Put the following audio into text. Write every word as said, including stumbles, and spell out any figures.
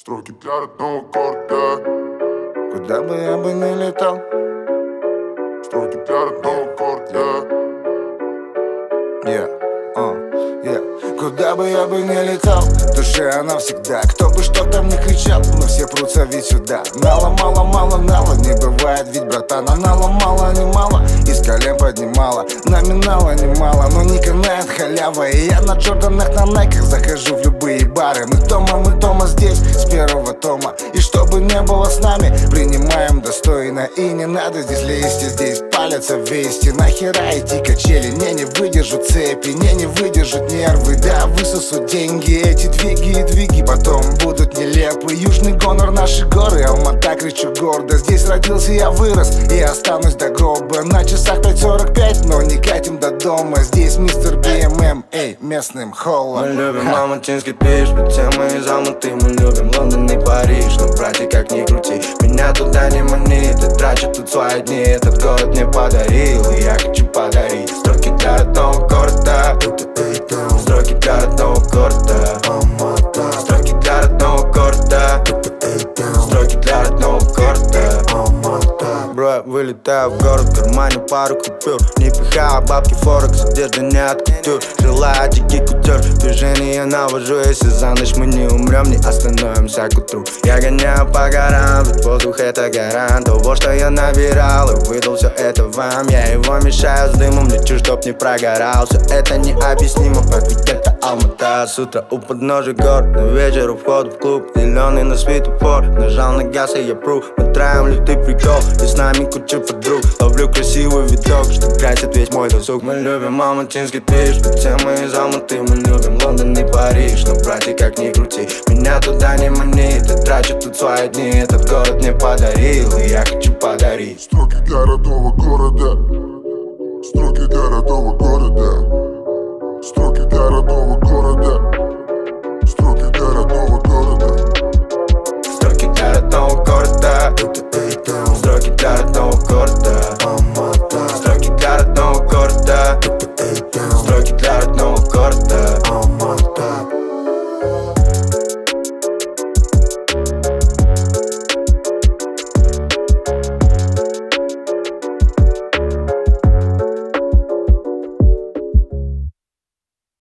Строки для родного города. Куда бы я бы не летал. Строки для родного города. Yeah, uh, yeah. Куда бы я бы не летал, в душе она всегда. Кто бы что там ни кричал, но все прутся ведь сюда. Нала, мало, мало, нала, не бывает ведь, братан. А нала мало, не мало, из колен поднимала. Номинала немало, но не канает халява. И я на Джорданах, на Найках захожу в любые бары. Мы дома, мы дома здесь, с первого тома. И что бы не было с нами, принимаем достойно. И не надо здесь лезть, и здесь палятся вести. Нахера идти качели, не, не выдержат цепи, не, не выдержат нервы. Да, высосут деньги, эти двиги и двиги потом будут нелепы. Южный гонор, наши горы, Алмата, кричу гордо. Здесь родился, я вырос и останусь до гроба. На часах пять сорок пять, но не катим до дома. Здесь мистер би эм эм, эй, местным холла. Мы любим алматинский пиш, все мы из Алматы. Мы любим Лондон и Париж, но братья как ни крути, меня туда не манит. И трачу тут свои дни, этот город мне подарил, и я хочу подарить строки для родного города. Строки для родного города. Строки для родного города. Строки для родного города. Бро, я вылетаю в город, в кармане пару купюр. Не пихаю бабки форекс, одежда не от кутюр. Желаю дикий кутюр, движение навожу. Если за ночь мы не умрем, не остановимся к утру. Я гоняю по горам, ведь воздух это гарант того, что я набирал и выдал все это вам. Я его мешаю с дымом, лечу, чтоб не прогорал. Все это необъяснимо, как ведь это Алмата. С утра у подножия гор, на вечер у входа в клуб. Зеленый на светофор, нажал на газ и я пру. Мы траем лютый прикол, и с нами куча подруг. Ловлю красивый видок, что красит весь мой досуг. Мы любим алматинский движ, ведь все мы из Алматы. Мы любим Лондон и Париж, но братья как ни крути, меня туда не манит. И трачу тут свои дни, этот город мне подарил, и я хочу подарить Строки для родного города. Строки для родного города.